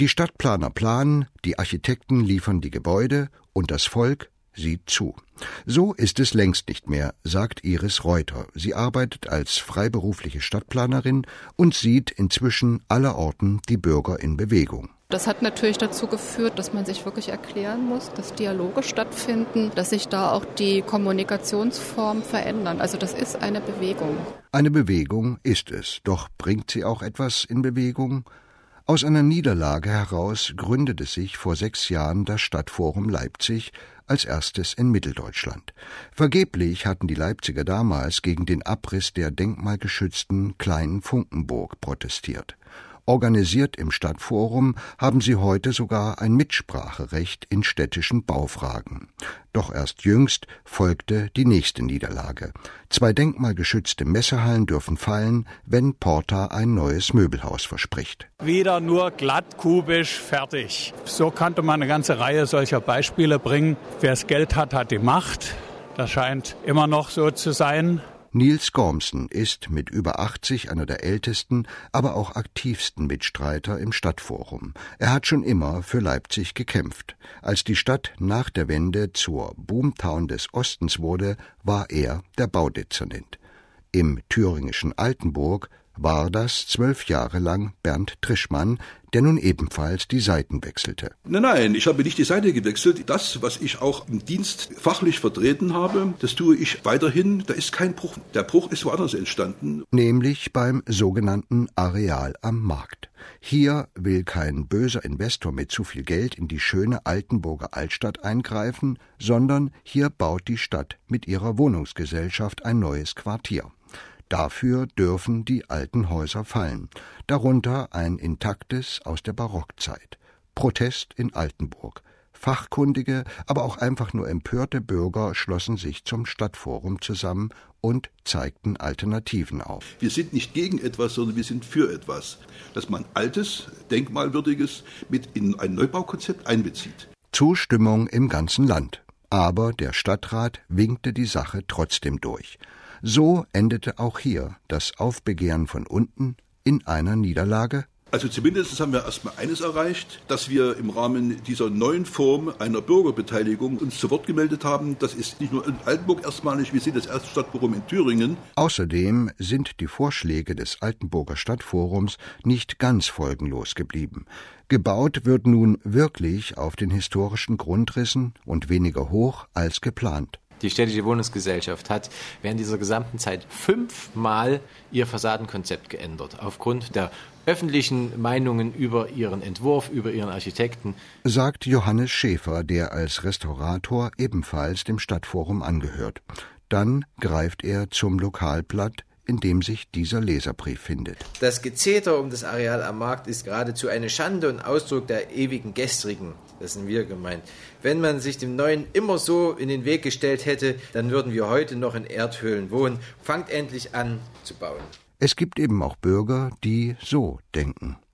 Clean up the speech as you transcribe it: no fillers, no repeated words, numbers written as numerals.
Die Stadtplaner planen, die Architekten liefern die Gebäude und das Volk sieht zu. So ist es längst nicht mehr, sagt Iris Reuter. Sie arbeitet als freiberufliche Stadtplanerin und sieht inzwischen allerorten die Bürger in Bewegung. Das hat natürlich dazu geführt, dass man sich wirklich erklären muss, dass Dialoge stattfinden, dass sich da auch die Kommunikationsformen verändern. Also das ist eine Bewegung. Eine Bewegung ist es, doch bringt sie auch etwas in Bewegung? Aus einer Niederlage heraus gründete sich vor 6 Jahren das Stadtforum Leipzig, als erstes in Mitteldeutschland. Vergeblich hatten die Leipziger damals gegen den Abriss der denkmalgeschützten Kleinen Funkenburg protestiert. Organisiert im Stadtforum haben sie heute sogar ein Mitspracherecht in städtischen Baufragen. Doch erst jüngst folgte die nächste Niederlage. 2 denkmalgeschützte Messehallen dürfen fallen, wenn Porta ein neues Möbelhaus verspricht. Wieder nur glatt, kubisch, fertig. So könnte man eine ganze Reihe solcher Beispiele bringen. Wer das Geld hat, hat die Macht. Das scheint immer noch so zu sein. Nils Gormsen ist mit über 80 einer der ältesten, aber auch aktivsten Mitstreiter im Stadtforum. Er hat schon immer für Leipzig gekämpft. Als die Stadt nach der Wende zur Boomtown des Ostens wurde, war er der Baudezernent. Im thüringischen Altenburg war das 12 Jahre lang Bernd Trischmann, der nun ebenfalls die Seiten wechselte. Nein, ich habe nicht die Seite gewechselt. Das, was ich auch im Dienst fachlich vertreten habe, das tue ich weiterhin. Da ist kein Bruch. Der Bruch ist woanders entstanden. Nämlich beim sogenannten Areal am Markt. Hier will kein böser Investor mit zu viel Geld in die schöne Altenburger Altstadt eingreifen, sondern hier baut die Stadt mit ihrer Wohnungsgesellschaft ein neues Quartier. Dafür dürfen die alten Häuser fallen, darunter ein intaktes aus der Barockzeit. Protest in Altenburg. Fachkundige, aber auch einfach nur empörte Bürger schlossen sich zum Stadtforum zusammen und zeigten Alternativen auf. Wir sind nicht gegen etwas, sondern wir sind für etwas, dass man Altes, Denkmalwürdiges mit in ein Neubaukonzept einbezieht. Zustimmung im ganzen Land. Aber der Stadtrat winkte die Sache trotzdem durch. So endete auch hier das Aufbegehren von unten in einer Niederlage. Also zumindest haben wir erstmal eines erreicht, dass wir im Rahmen dieser neuen Form einer Bürgerbeteiligung uns zu Wort gemeldet haben. Das ist nicht nur in Altenburg erstmalig, wir sind das erste Stadtforum in Thüringen. Außerdem sind die Vorschläge des Altenburger Stadtforums nicht ganz folgenlos geblieben. Gebaut wird nun wirklich auf den historischen Grundrissen und weniger hoch als geplant. Die städtische Wohnungsgesellschaft hat während dieser gesamten Zeit 5-mal ihr Fassadenkonzept geändert, aufgrund der öffentlichen Meinungen über ihren Entwurf, über ihren Architekten. Sagt Johannes Schäfer, der als Restaurator ebenfalls dem Stadtforum angehört. Dann greift er zum Lokalblatt, in dem sich dieser Leserbrief findet. Das Gezeter um das Areal am Markt ist geradezu eine Schande und Ausdruck der ewigen Gestrigen. Das sind wir gemeint. Wenn man sich dem Neuen immer so in den Weg gestellt hätte, dann würden wir heute noch in Erdhöhlen wohnen. Fangt endlich an zu bauen. Es gibt eben auch Bürger, die so denken.